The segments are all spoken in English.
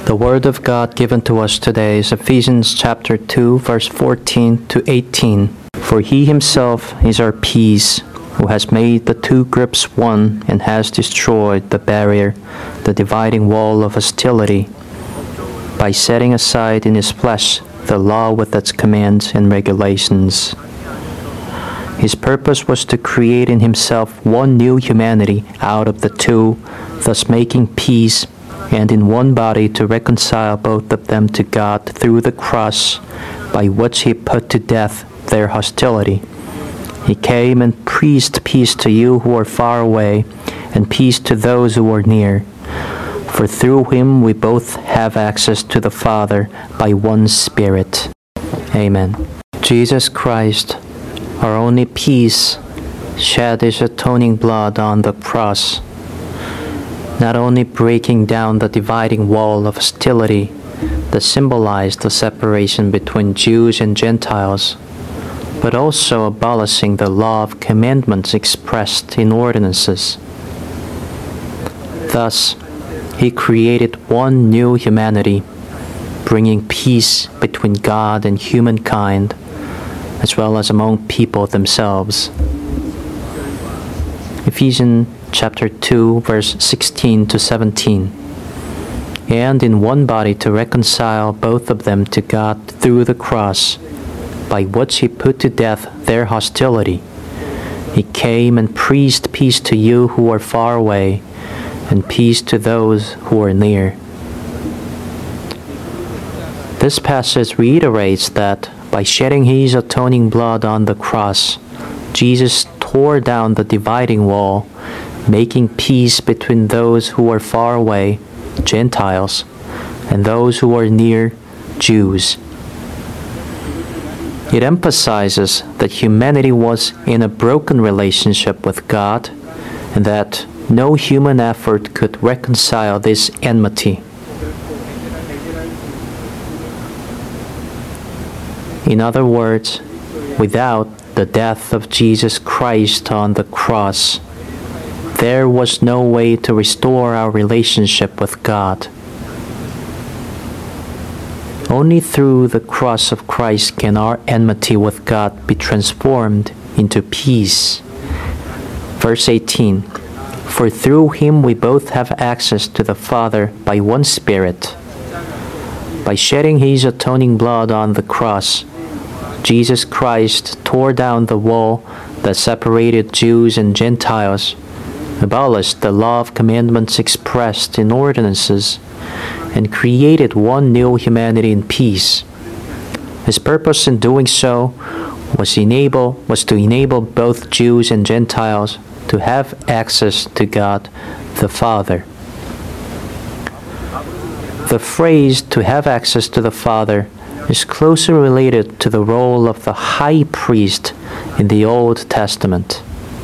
The Word of God given to us today is Ephesians chapter 2, verse 14 to 18. For He Himself is our peace, who has made the two groups one and has destroyed the barrier, the dividing wall of hostility, by setting aside in His flesh the law with its commands and regulations. His purpose was to create in Himself one new humanity out of the two, thus making peace, and in one body to reconcile both of them to God through the cross, by which He put to death their hostility. He came and preached peace to you who are far away, and peace to those who are near. For through Him we both have access to the Father by one Spirit. Amen. Jesus Christ, our only peace, shed His atoning blood on the cross, not only breaking down the dividing wall of hostility that symbolized the separation between Jews and Gentiles, but also abolishing the law of commandments expressed in ordinances. Thus, He created one new humanity, bringing peace between God and humankind, as well as among people themselves. Ephesians chapter 2, verse 16 to 17. And in one body to reconcile both of them to God through the cross, by which He put to death their hostility. He came and preached peace to you who are far away, and peace to those who are near. This passage reiterates that by shedding His atoning blood on the cross, Jesus tore down the dividing wall, making peace between those who are far away, Gentiles, and those who are near, Jews. It emphasizes that humanity was in a broken relationship with God, and that no human effort could reconcile this enmity. In other words, without the death of Jesus Christ on the cross, there was no way to restore our relationship with God. Only through the cross of Christ can our enmity with God be transformed into peace. Verse 18, for through Him we both have access to the Father by one Spirit. By shedding His atoning blood on the cross, Jesus Christ tore down the wall that separated Jews and Gentiles, abolished the law of commandments expressed in ordinances, and created one new humanity in peace. His purpose in doing so was to enable both Jews and Gentiles to have access to God the Father. The phrase "to have access to the Father" is closely related to the role of the high priest in the Old Testament.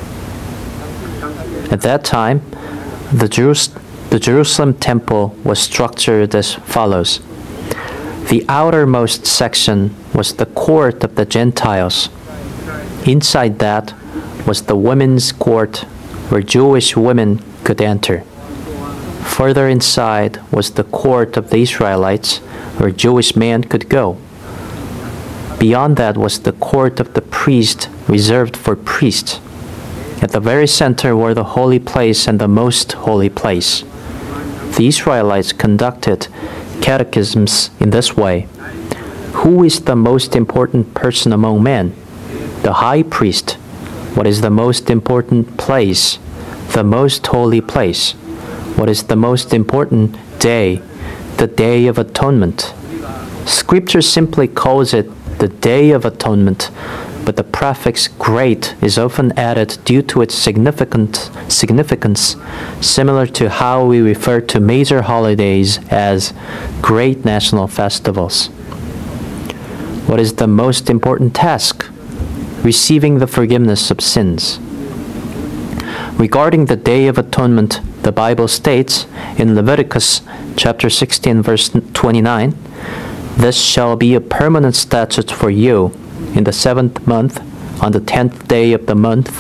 At that time, the Jerusalem temple was structured as follows. The outermost section was the court of the Gentiles. Inside that was the women's court, where Jewish women could enter. Further inside was the court of the Israelites, where Jewish men could go. Beyond that was the court of the priest, reserved for priests. At the very center were the holy place and the most holy place. The Israelites conducted catechisms in this way. Who is the most important person among men? The high priest. What is the most important place? The most holy place. What is the most important day? The Day of Atonement. Scripture simply calls it the Day of Atonement, but the prefix "great" is often added due to its significance, similar to how we refer to major holidays as great national festivals. What is the most important task? Receiving the forgiveness of sins. Regarding the Day of Atonement, the Bible states in Leviticus chapter 16, verse 29, "This shall be a permanent statute for you. In the 7th month, on the 10th day of the month,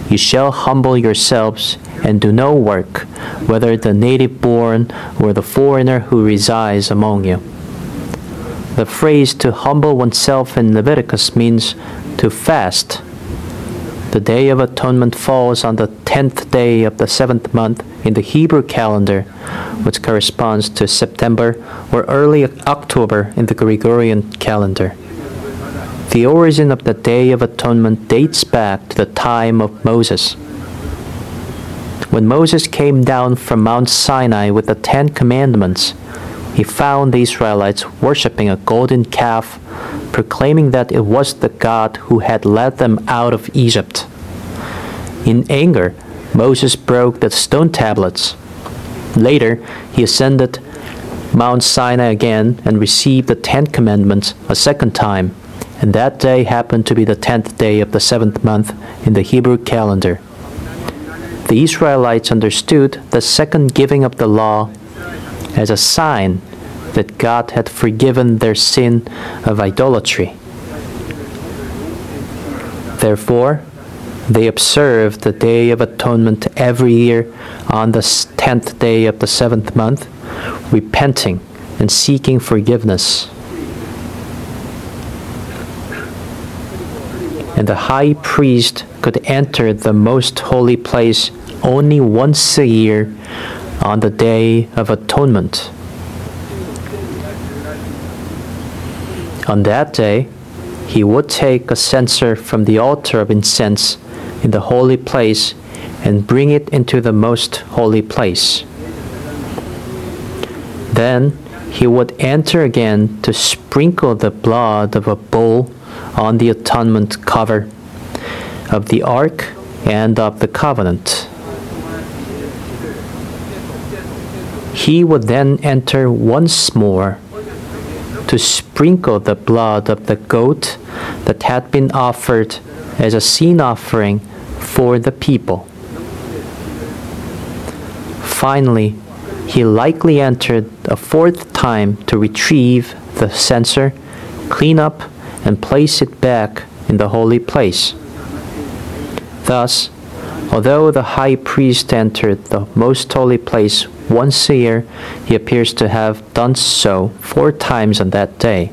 You shall humble yourselves and do no work, whether the native born or the foreigner who resides among you. The phrase to humble oneself in Leviticus means to fast. The Day of Atonement falls on the 10th day of the 7th month in the Hebrew calendar, which corresponds to September or early October in the Gregorian calendar. The origin of the Day of Atonement dates back to the time of Moses. When Moses came down from Mount Sinai with the 10 Commandments, he found the Israelites worshiping a golden calf, proclaiming that it was the God who had led them out of Egypt. In anger, Moses broke the stone tablets. Later, he ascended Mount Sinai again and received the 10 Commandments a second time, and that day happened to be the 10th day of the 7th month in the Hebrew calendar. The Israelites understood the second giving of the law as a sign that God had forgiven their sin of idolatry. Therefore, they observed the Day of Atonement every year on the 10th day of the 7th month, repenting and seeking forgiveness. And the high priest could enter the most holy place only once a year on the Day of Atonement. On that day, he would take a censer from the altar of incense in the holy place and bring it into the most holy place. Then he would enter again to sprinkle the blood of a bull on the atonement cover of the ark and of the covenant. He would then enter once more to sprinkle the blood of the goat that had been offered as a sin offering for the people. Finally, he likely entered a fourth time to retrieve the censer, clean up, and place it back in the holy place. Thus, although the high priest entered the most holy place once a year, he appears to have done so 4 times on that day.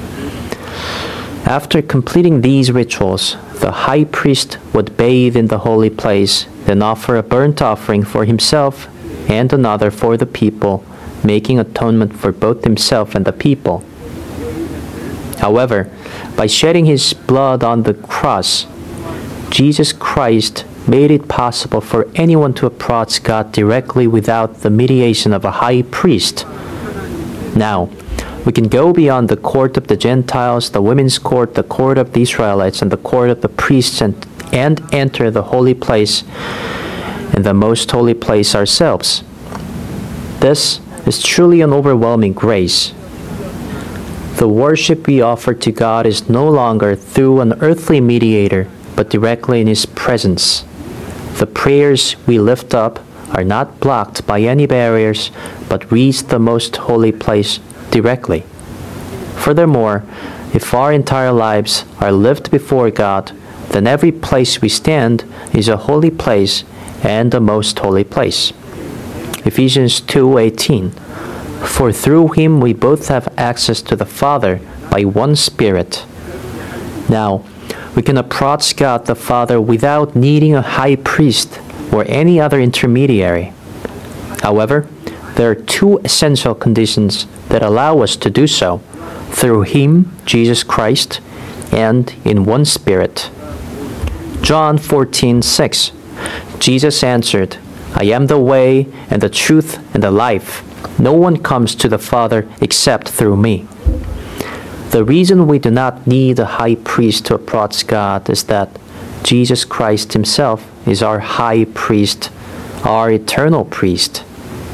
After completing these rituals, the high priest would bathe in the holy place, then offer a burnt offering for himself and another for the people, making atonement for both himself and the people. However, by shedding his blood on the cross, Jesus Christ made it possible for anyone to approach God directly without the mediation of a high priest. Now, we can go beyond the court of the Gentiles, the women's court, the court of the Israelites, and the court of the priests, and enter the holy place and the most holy place ourselves. This is truly an overwhelming grace. The worship we offer to God is no longer through an earthly mediator, but directly in His presence. The prayers we lift up are not blocked by any barriers, but reach the most holy place directly. Furthermore, if our entire lives are lived before God, then every place we stand is a holy place and a most holy place. Ephesians 2:18. For through Him we both have access to the Father by one Spirit. Now, we can approach God the Father without needing a high priest or any other intermediary. However, there are 2 essential conditions that allow us to do so: through Him, Jesus Christ, and in one Spirit. John 14:6. Jesus answered, I am the way and the truth and the life. No one comes to the Father except through me. The reason we do not need a high priest to approach God is that Jesus Christ Himself is our high priest, our eternal priest.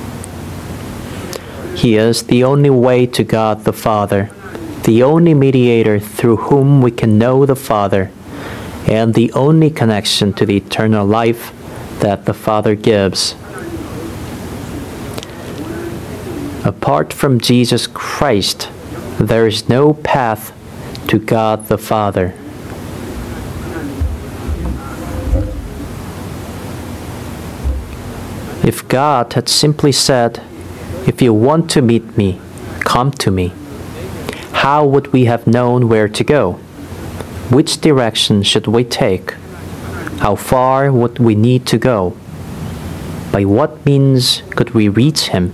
He is the only way to God the Father, the only mediator through whom we can know the Father, and the only connection to the eternal life that the Father gives. Apart from Jesus Christ, there is no path to God the Father. If God had simply said, "If you want to meet me, come to me," how would we have known where to go? Which direction should we take? How far would we need to go? By what means could we reach him?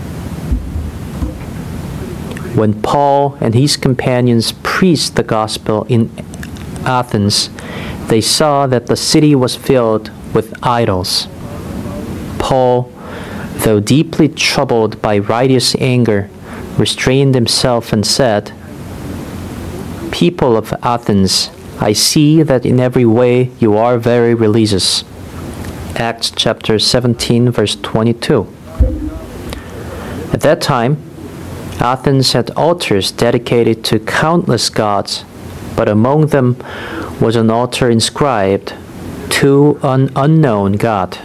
When Paul and his companions preached the gospel in Athens, they saw that the city was filled with idols. Paul, though deeply troubled by righteous anger, restrained himself and said, "People of Athens, I see that in every way you are very religious." Acts chapter 17, verse 22. At that time, Athens had altars dedicated to countless gods, but among them was an altar inscribed, "To an unknown God."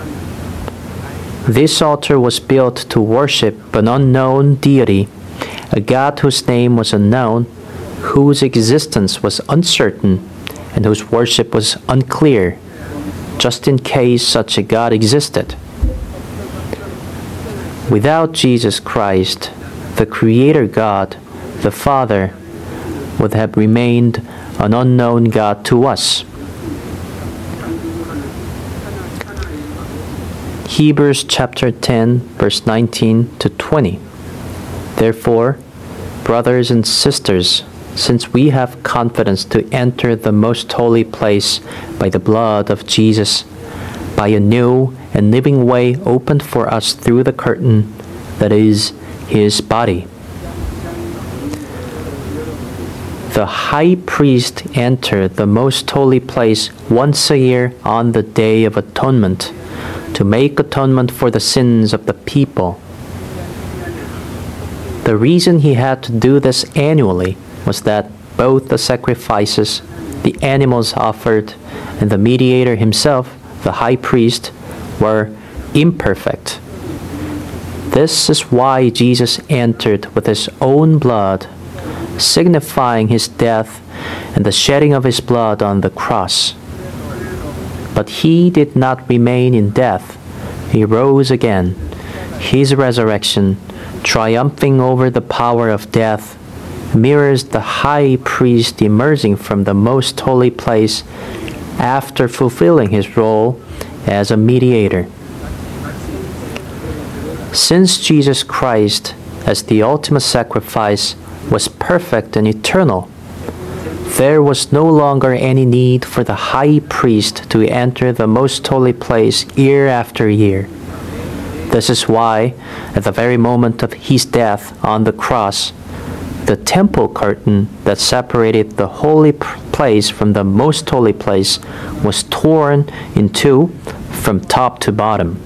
This altar was built to worship an unknown deity, a God whose name was unknown, whose existence was uncertain, and whose worship was unclear, just in case such a God existed. Without Jesus Christ, the Creator God, the Father, would have remained an unknown God to us. Hebrews chapter 10, verse 19 to 20. Therefore, brothers and sisters, since we have confidence to enter the most holy place by the blood of Jesus, by a new and living way opened for us through the curtain that is his body. The high priest entered the most holy place once a year on the Day of Atonement to make atonement for the sins of the people. The reason he had to do this annually was that both the sacrifices, the animals offered, and the mediator himself, the high priest, were imperfect. This is why Jesus entered with his own blood, signifying his death and the shedding of his blood on the cross. But he did not remain in death. He rose again. His resurrection, triumphing over the power of death, mirrors the high priest emerging from the most holy place after fulfilling his role as a mediator. Since Jesus Christ, as the ultimate sacrifice, was perfect and eternal, there was no longer any need for the high priest to enter the most holy place year after year. This is why, at the very moment of his death on the cross, the temple curtain that separated the holy place from the most holy place was torn in two from top to bottom.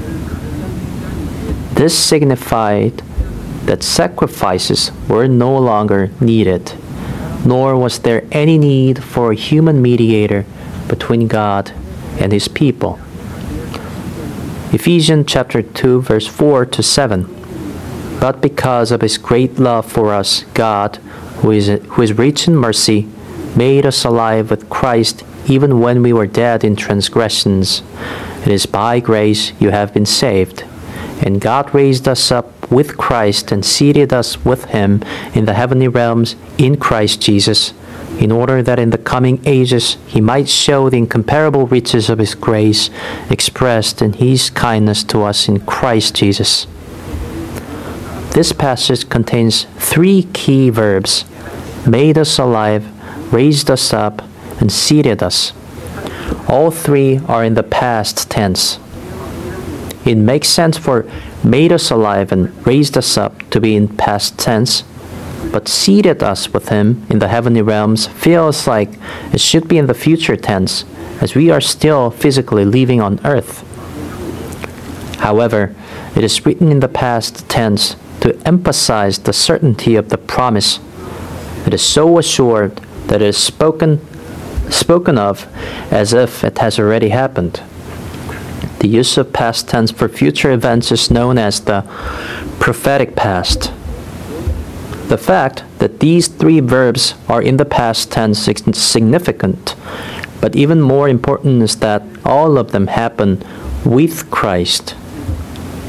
This signified that sacrifices were no longer needed, nor was there any need for a human mediator between God and his people. Ephesians chapter 2, verse 4 to 7. But because of his great love for us, God, who is rich in mercy, made us alive with Christ even when we were dead in transgressions. It is by grace you have been saved. And God raised us up with Christ and seated us with him in the heavenly realms in Christ Jesus, in order that in the coming ages he might show the incomparable riches of his grace expressed in his kindness to us in Christ Jesus. This passage contains three key verbs: made us alive, raised us up, and seated us. All three are in the past tense. It makes sense for made us alive and raised us up to be in past tense, but seated us with him in the heavenly realms feels like it should be in the future tense, as we are still physically living on earth. However, it is written in the past tense to emphasize the certainty of the promise. It is so assured that it is spoken of as if it has already happened. The use of past tense for future events is known as the prophetic past. The fact that these three verbs are in the past tense is significant, but even more important is that all of them happen with Christ.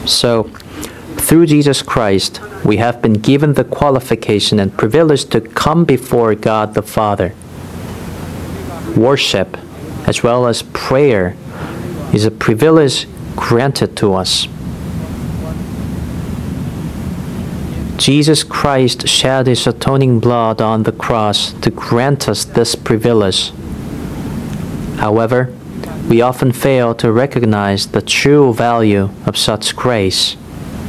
So, through Jesus Christ, we have been given the qualification and privilege to come before God the Father. Worship, as well as prayer, is a privilege granted to us. Jesus Christ shed his atoning blood on the cross to grant us this privilege. However, we often fail to recognize the true value of such grace.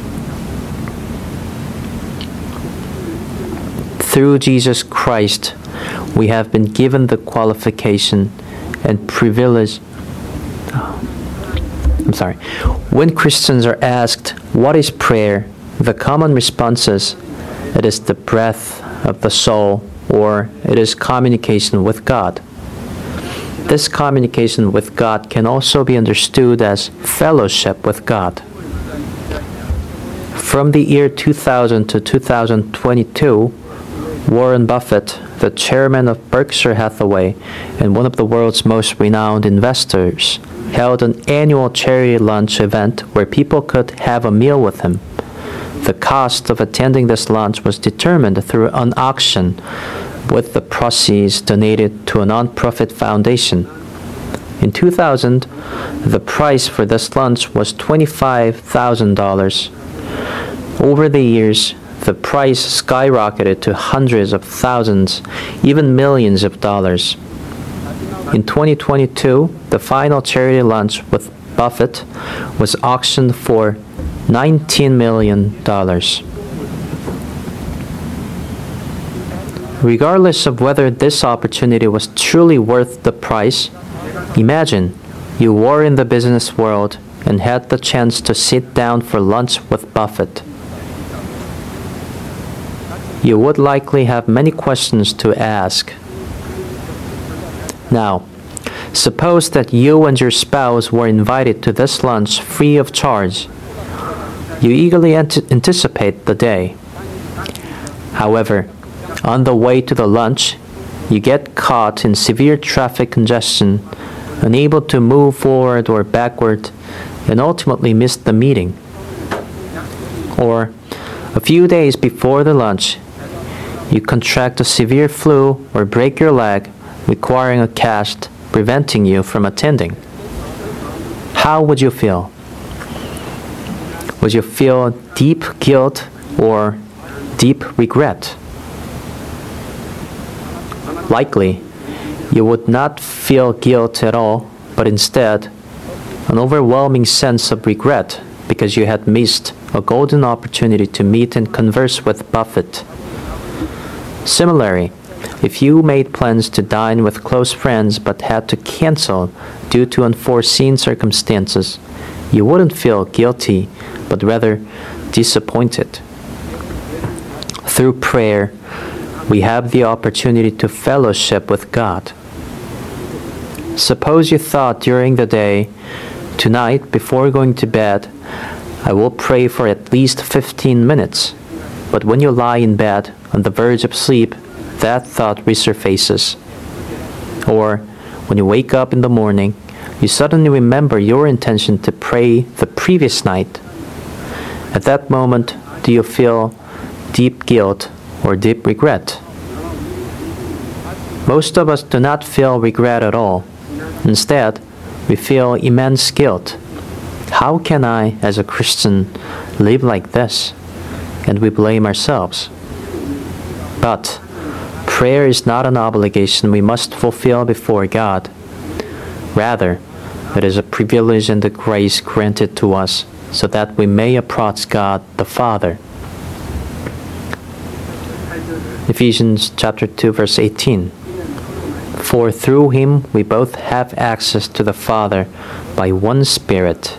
Through Jesus Christ, we have been given the qualification and privilege. When Christians are asked, "What is prayer?" the common response is, "It is the breath of the soul," or "It is communication with God." This communication with God can also be understood as fellowship with God. From the year 2000 to 2022, Warren Buffett, the chairman of Berkshire Hathaway and one of the world's most renowned investors, held an annual charity lunch event where people could have a meal with him. The cost of attending this lunch was determined through an auction, with the proceeds donated to a non-profit foundation. In 2000, the price for this lunch was $25,000. Over the years, the price skyrocketed to hundreds of thousands, even millions of dollars. In 2022, the final charity lunch with Buffett was auctioned for $19 million. Regardless of whether this opportunity was truly worth the price, imagine you were in the business world and had the chance to sit down for lunch with Buffett. You would likely have many questions to ask. Now, suppose that you and your spouse were invited to this lunch free of charge. You eagerly anticipate the day. However, on the way to the lunch, you get caught in severe traffic congestion, unable to move forward or backward, and ultimately miss the meeting. Or, a few days before the lunch, you contract a severe flu or break your leg, requiring a cast, preventing you from attending. How would you feel? Would you feel deep guilt or deep regret? Likely, you would not feel guilt at all, but instead, an overwhelming sense of regret because you had missed a golden opportunity to meet and converse with Buffett. Similarly, if you made plans to dine with close friends but had to cancel due to unforeseen circumstances, you wouldn't feel guilty, but rather disappointed. Through prayer, we have the opportunity to fellowship with God. Suppose you thought during the day, "Tonight, before going to bed, I will pray for at least 15 minutes." But when you lie in bed, on the verge of sleep, that thought resurfaces. Or, when you wake up in the morning, you suddenly remember your intention to pray the previous night. At that moment, do you feel deep guilt or deep regret? Most of us do not feel regret at all. Instead, we feel immense guilt. How can I, as a Christian, live like this? And we blame ourselves. But prayer is not an obligation we must fulfill before God. Rather, it is a privilege and a grace granted to us so that we may approach God the Father. Ephesians chapter 2, verse 18. For through him we both have access to the Father by one Spirit.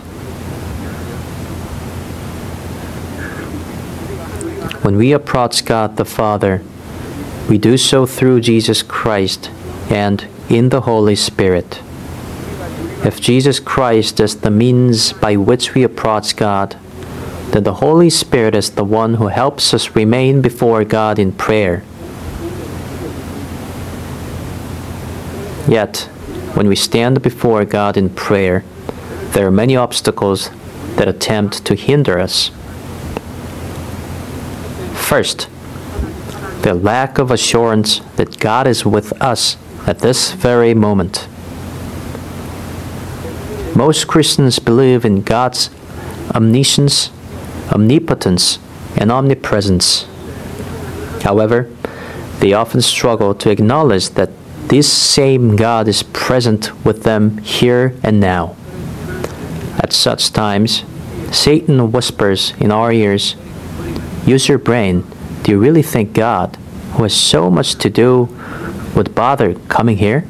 When we approach God the Father, we do so through Jesus Christ and in the Holy Spirit. If Jesus Christ is the means by which we approach God, then the Holy Spirit is the one who helps us remain before God in prayer. Yet, when we stand before God in prayer, there are many obstacles that attempt to hinder us. First, the lack of assurance that God is with us at this very moment. Most Christians believe in God's omniscience, omnipotence, and omnipresence. However, they often struggle to acknowledge that this same God is present with them here and now. At such times, Satan whispers in our ears, "Use your brain. Do you really think God, who has so much to do, would bother coming here?"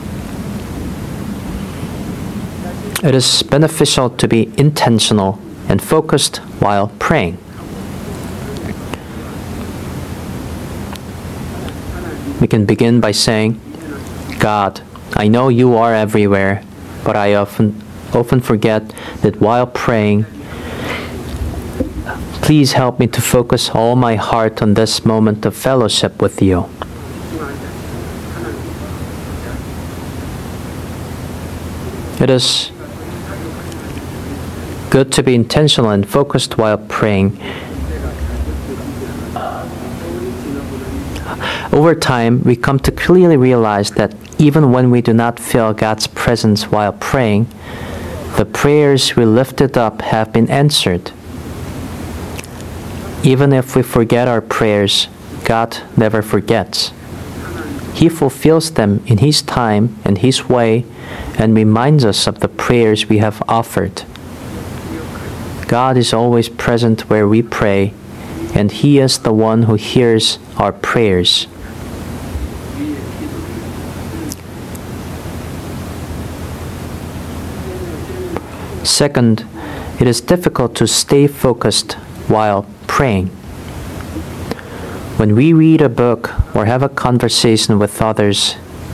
It is beneficial to be intentional and focused while praying. We can begin by saying, "God, I know you are everywhere, but I often forget that while praying, please help me to focus all my heart on this moment of fellowship with you." It is good to be intentional and focused while praying. Over time, we come to clearly realize that even when we do not feel God's presence while praying, the prayers we lifted up have been answered. Even if we forget our prayers, God never forgets. He fulfills them in His time and His way and reminds us of the prayers we have offered. God is always present where we pray, and He is the one who hears our prayers. Second, it is difficult to stay focused while praying. When we read a book or have a conversation with others,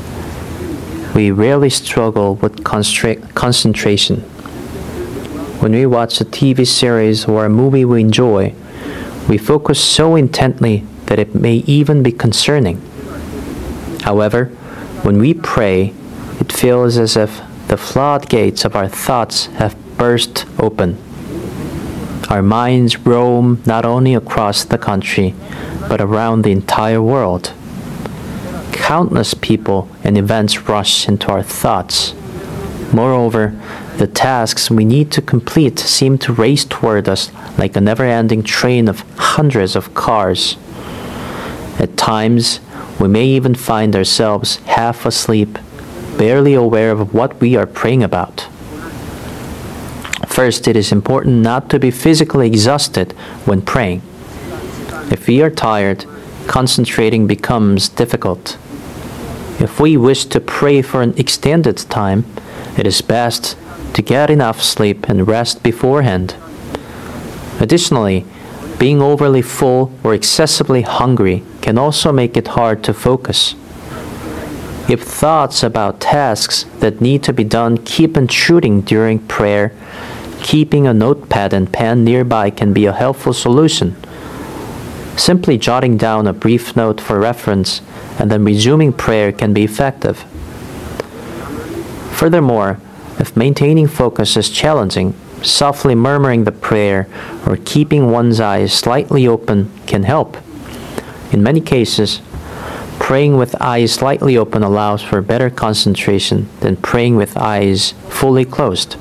we rarely struggle with concentration. When we watch a TV series or a movie we enjoy, we focus so intently that it may even be concerning. However, when we pray, it feels as if the floodgates of our thoughts have burst open. Our minds roam not only across the country, but around the entire world. Countless people and events rush into our thoughts. Moreover, the tasks we need to complete seem to race toward us like a never-ending train of hundreds of cars. At times, we may even find ourselves half asleep, barely aware of what we are praying about. First, it is important not to be physically exhausted when praying. If we are tired, concentrating becomes difficult. If we wish to pray for an extended time, it is best to get enough sleep and rest beforehand. Additionally, being overly full or excessively hungry can also make it hard to focus. If thoughts about tasks that need to be done keep intruding during prayer, keeping a notepad and pen nearby can be a helpful solution. Simply jotting down a brief note for reference and then resuming prayer can be effective. Furthermore, if maintaining focus is challenging, softly murmuring the prayer or keeping one's eyes slightly open can help. In many cases, praying with eyes slightly open allows for better concentration than praying with eyes fully closed.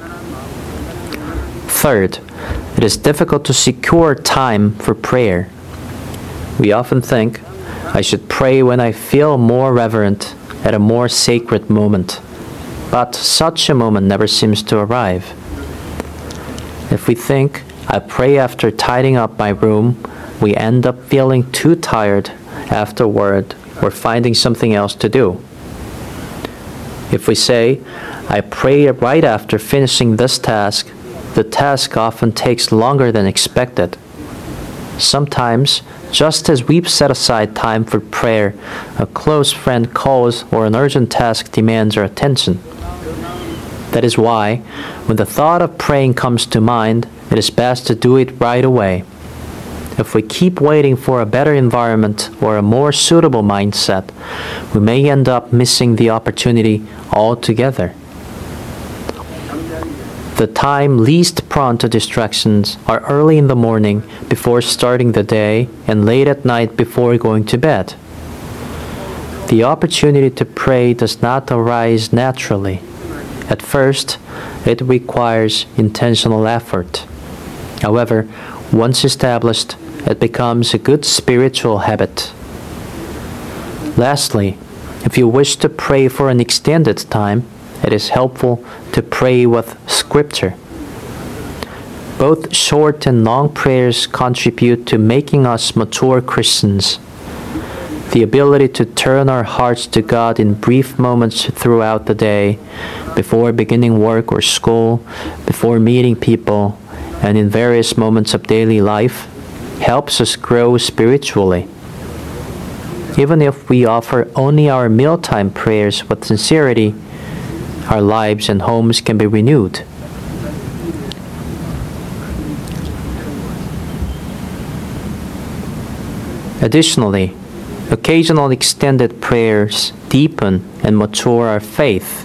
Third, it is difficult to secure time for prayer. We often think, I should pray when I feel more reverent at a more sacred moment. But such a moment never seems to arrive. If we think, I pray after tidying up my room, we end up feeling too tired afterward or finding something else to do. If we say, I pray right after finishing this task, the task often takes longer than expected. Sometimes, just as we've set aside time for prayer, a close friend calls or an urgent task demands our attention. That is why, when the thought of praying comes to mind, it is best to do it right away. If we keep waiting for a better environment or a more suitable mindset, we may end up missing the opportunity altogether. The time least prone to distractions are early in the morning before starting the day and late at night before going to bed. The opportunity to pray does not arise naturally. At first, it requires intentional effort. However, once established, it becomes a good spiritual habit. Lastly, if you wish to pray for an extended time, it is helpful to pray with Scripture. Both short and long prayers contribute to making us mature Christians. The ability to turn our hearts to God in brief moments throughout the day, before beginning work or school, before meeting people, and in various moments of daily life, helps us grow spiritually. Even if we offer only our mealtime prayers with sincerity, our lives and homes can be renewed. Additionally, occasional extended prayers deepen and mature our faith.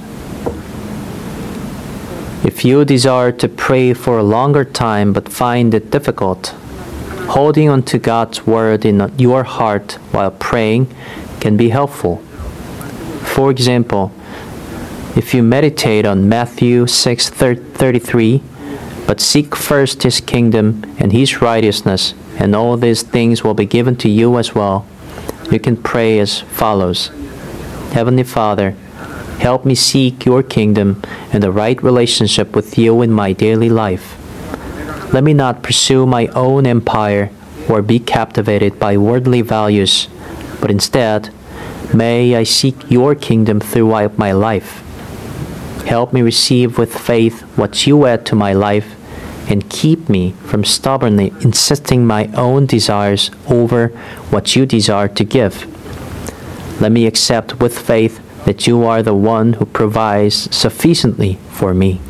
If you desire to pray for a longer time but find it difficult, holding on to God's Word in your heart while praying can be helpful. For example, if you meditate on Matthew 6:33, but seek first His kingdom and His righteousness, and all these things will be given to you as well, you can pray as follows. Heavenly Father, help me seek your kingdom and the right relationship with you in my daily life. Let me not pursue my own empire or be captivated by worldly values, but instead, may I seek your kingdom throughout my life. Help me receive with faith what you add to my life and keep me from stubbornly insisting my own desires over what you desire to give. Let me accept with faith that you are the one who provides sufficiently for me.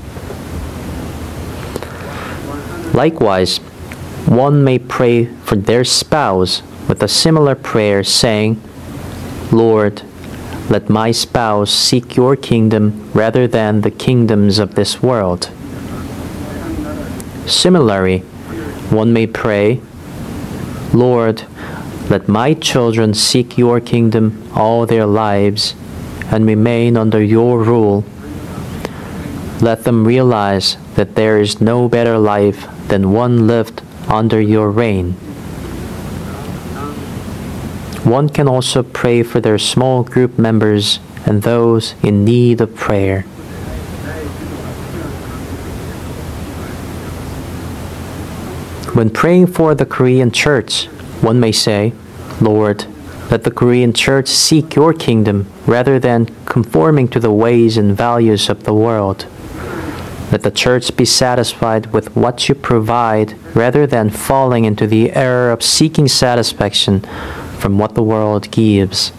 Likewise, one may pray for their spouse with a similar prayer saying, Lord, let my spouse seek your kingdom rather than the kingdoms of this world. Similarly, one may pray, Lord, let my children seek your kingdom all their lives and remain under your rule. Let them realize that there is no better life than one lived under your reign. One can also pray for their small group members and those in need of prayer. When praying for the Korean church, one may say, Lord, let the Korean church seek your kingdom rather than conforming to the ways and values of the world. Let the church be satisfied with what you provide rather than falling into the error of seeking satisfaction from what the world gives.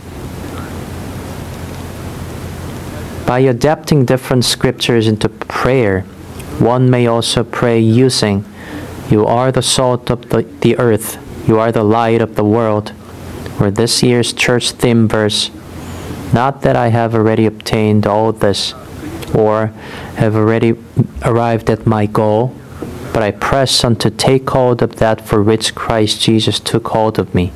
By adapting different scriptures into prayer, one may also pray using, You are the salt of the earth, you are the light of the world, or this year's church theme verse, not that I have already obtained all this, or have already arrived at my goal, but I press on to take hold of that for which Christ Jesus took hold of me.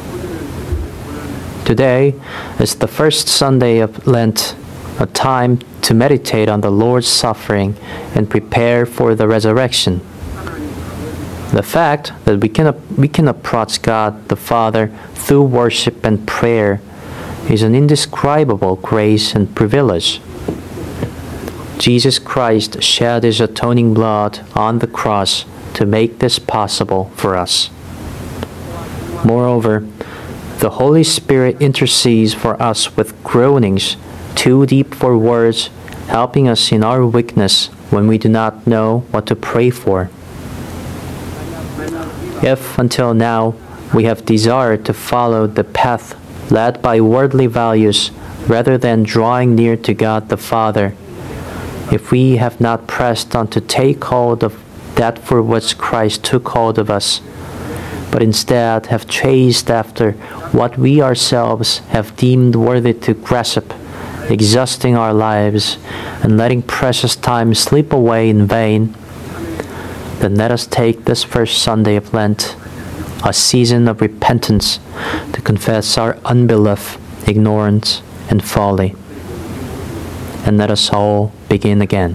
Today is the first Sunday of Lent, a time to meditate on the Lord's suffering and prepare for the resurrection. The fact that we can approach God the Father through worship and prayer is an indescribable grace and privilege. Jesus Christ shed His atoning blood on the cross to make this possible for us. Moreover, the Holy Spirit intercedes for us with groanings too deep for words, helping us in our weakness when we do not know what to pray for. If until now we have desired to follow the path led by worldly values rather than drawing near to God the Father, if we have not pressed on to take hold of that for which Christ took hold of us, but instead have chased after what we ourselves have deemed worthy to grasp exhausting our lives and letting precious time slip away in vain, then let us take this first Sunday of Lent, a season of repentance, to confess our unbelief, ignorance, and folly. And let us all begin again.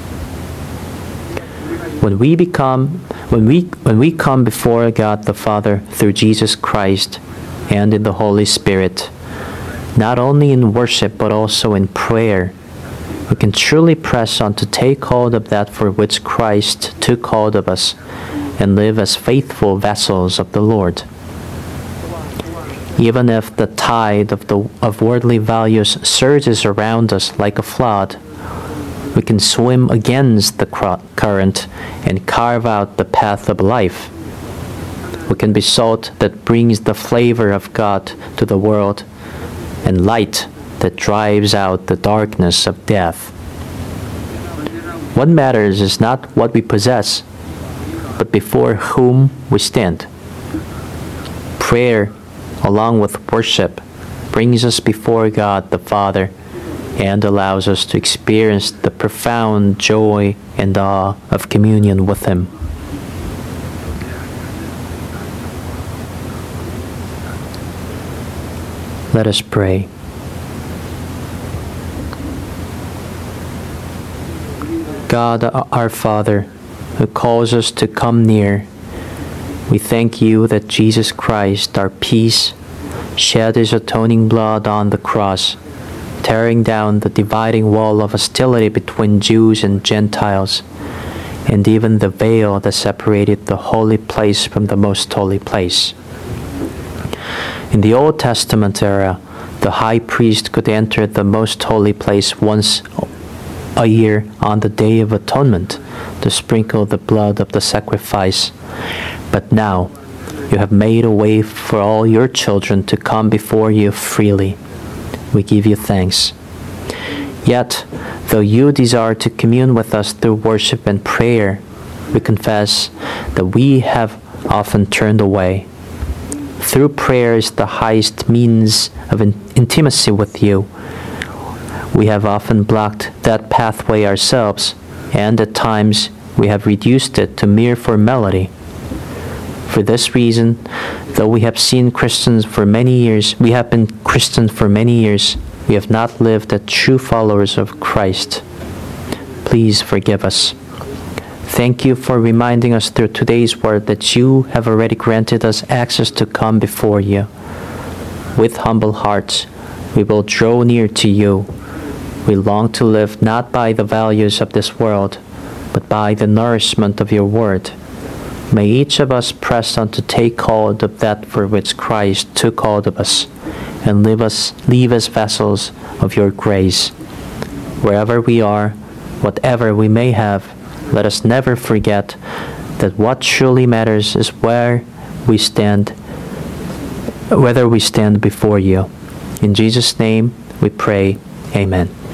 When we come before God the Father through Jesus Christ and in the Holy Spirit, not only in worship but also in prayer, we can truly press on to take hold of that for which Christ took hold of us and live as faithful vessels of the Lord. Even if the tide of worldly values surges around us like a flood, we can swim against the current and carve out the path of life. We can be salt that brings the flavor of God to the world and light that drives out the darkness of death. What matters is not what we possess, but before whom we stand. Prayer, along with worship, brings us before God the Father and allows us to experience the profound joy and awe of communion with Him. Let us pray. God, our Father, who calls us to come near, we thank You that Jesus Christ, our peace, shed His atoning blood on the cross, tearing down the dividing wall of hostility between Jews and Gentiles, and even the veil that separated the holy place from the most holy place. In the Old Testament era, the high priest could enter the most holy place once a year on the Day of Atonement to sprinkle the blood of the sacrifice. But now, You have made a way for all Your children to come before You freely. We give You thanks. Yet, though You desire to commune with us through worship and prayer, we confess that we have often turned away. Through prayer is the highest means of intimacy with You. We have often blocked that pathway ourselves, and at times we have reduced it to mere formality. For this reason, though we have been Christians for many years, we have not lived as true followers of Christ. Please forgive us. Thank You for reminding us through today's word that You have already granted us access to come before You. With humble hearts, we will draw near to You. We long to live not by the values of this world, but by the nourishment of Your word. May each of us press on to take hold of that for which Christ took hold of us, and leave as vessels of Your grace. Wherever we are, whatever we may have, let us never forget that what truly matters is whether we stand before You. In Jesus' name we pray, Amen.